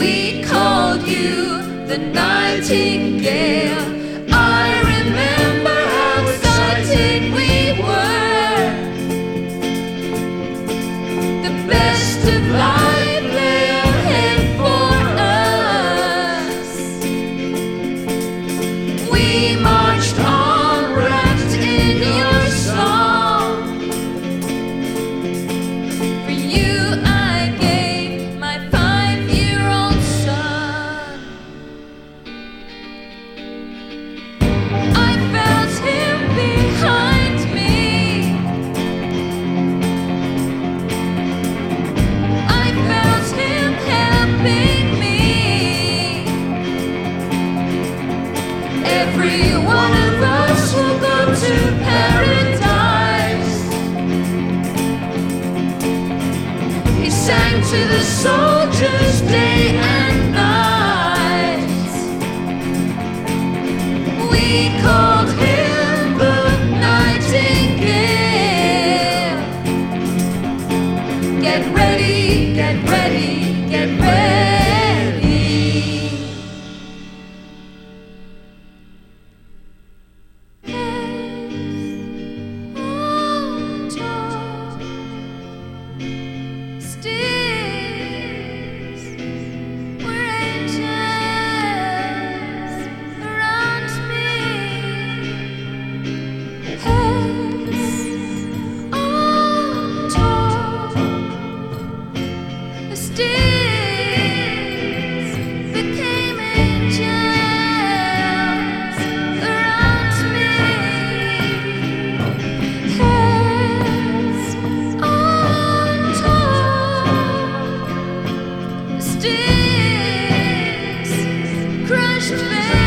We called you the nightingale. I remember how excited we were. The best of life lay ahead for us. We marched on, wrapped in your song. For you I gave my 5-year-old son. I felt him behind me. I felt him helping me. Every one of us will go to paradise. He sang to the soldiers day and night. We called him the nightingale. Get ready, get ready, get ready. Sticks were angels around me. Heads on top. The sticks became angels around me. Heads on top. The sticks crushed me.